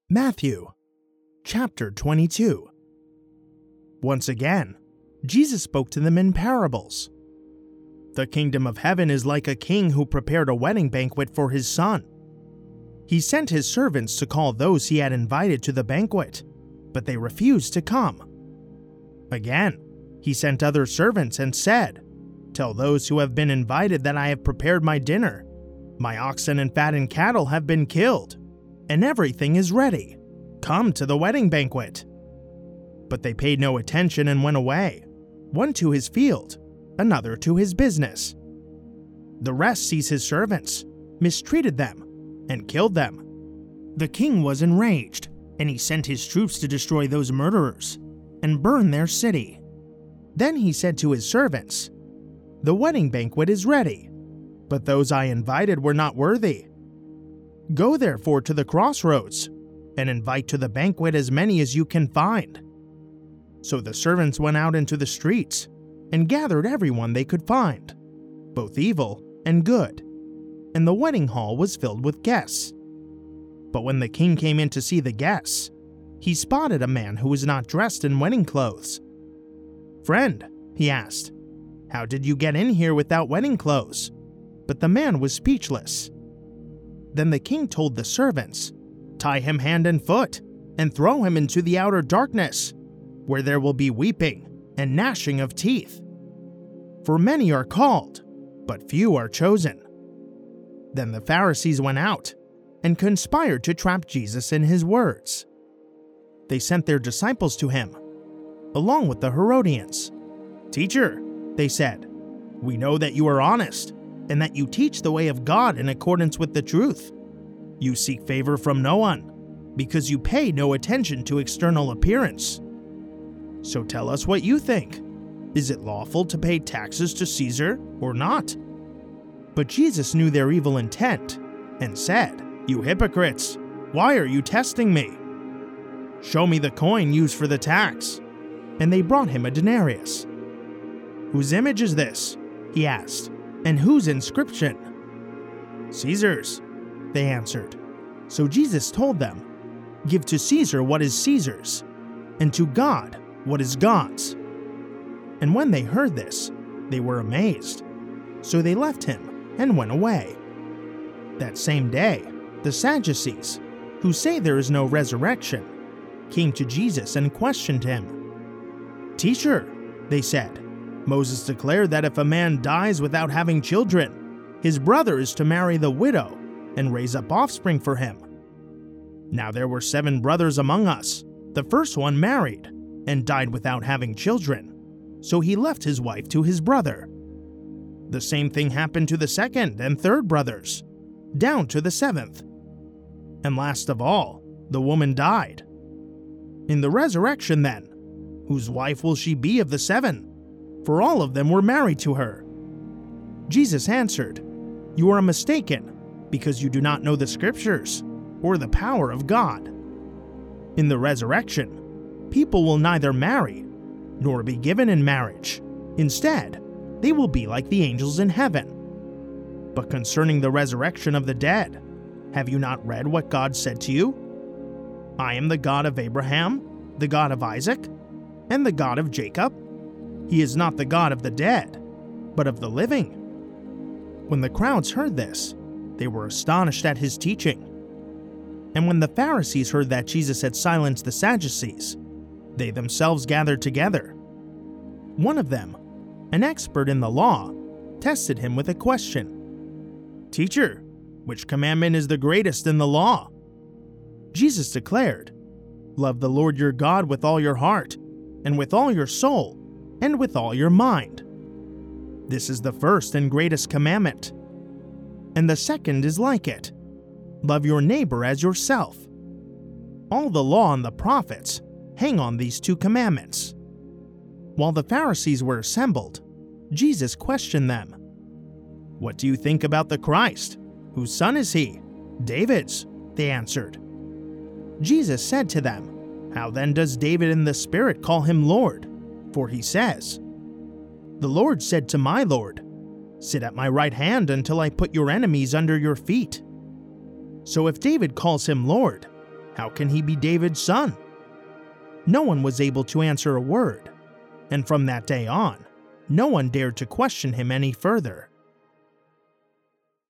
Matthew, chapter 22. Once again, Jesus spoke to them in parables. The kingdom of heaven is like a king who prepared a wedding banquet for his son. He sent his servants to call those he had invited to the banquet, but they refused to come. Again, he sent other servants and said, "Tell those who have been invited that I have prepared my dinner. My oxen and fattened cattle have been killed, and everything is ready. Come to the wedding banquet." But they paid no attention and went away, one to his field, another to his business. The rest seized his servants, mistreated them, and killed them. The king was enraged, and he sent his troops to destroy those murderers and burn their city. Then he said to his servants, "The wedding banquet is ready, but those I invited were not worthy. Go therefore to the crossroads and invite to the banquet as many as you can find." So the servants went out into the streets and gathered everyone they could find, both evil and good, and the wedding hall was filled with guests. But when the king came in to see the guests, he spotted a man who was not dressed in wedding clothes. "Friend," he asked, "how did you get in here without wedding clothes?" But the man was speechless. Then the king told the servants, "Tie him hand and foot, and throw him into the outer darkness, where there will be weeping and gnashing of teeth. For many are called, but few are chosen." Then the Pharisees went out and conspired to trap Jesus in his words. They sent their disciples to him, along with the Herodians. "Teacher," they said, "we know that you are honest, and that you teach the way of God in accordance with the truth. You seek favor from no one, because you pay no attention to external appearance. So tell us what you think. Is it lawful to pay taxes to Caesar or not?" But Jesus knew their evil intent and said, "You hypocrites, why are you testing me? Show me the coin used for the tax." And they brought him a denarius. "Whose image is this?" he asked, "and whose inscription?" "Caesar's," they answered. So Jesus told them, "Give to Caesar what is Caesar's, and to God what is God's." And when they heard this, they were amazed. So they left him and went away. That same day, the Sadducees, who say there is no resurrection, came to Jesus and questioned him. "Teacher," they said, "Moses declared that if a man dies without having children, his brother is to marry the widow and raise up offspring for him. Now there were 7 brothers among us. The first one married and died without having children, so he left his wife to his brother. The same thing happened to the second and third brothers, down to the 7th. And last of all, the woman died. In the resurrection then, whose wife will she be of the 7? For all of them were married to her." Jesus answered, "You are mistaken, because you do not know the Scriptures or the power of God. In the resurrection, people will neither marry nor be given in marriage. Instead, they will be like the angels in heaven. But concerning the resurrection of the dead, have you not read what God said to you? I am the God of Abraham, the God of Isaac, and the God of Jacob. He is not the God of the dead, but of the living." When the crowds heard this, they were astonished at his teaching. And when the Pharisees heard that Jesus had silenced the Sadducees, they themselves gathered together. One of them, an expert in the law, tested him with a question. "Teacher, which commandment is the greatest in the law?" Jesus declared, "Love the Lord your God with all your heart, and with all your soul, and with all your mind. This is the first and greatest commandment. And the second is like it. Love your neighbor as yourself. All the law and the prophets hang on these 2 commandments." While the Pharisees were assembled, Jesus questioned them. "What do you think about the Christ? Whose son is he?" "David's," they answered. Jesus said to them, "How then does David in the Spirit call him Lord? For he says, 'The Lord said to my Lord, sit at my right hand until I put your enemies under your feet.' So if David calls him Lord, How can he be David's son?" No one was able to answer a word, and from that day on, no one dared to question him any further.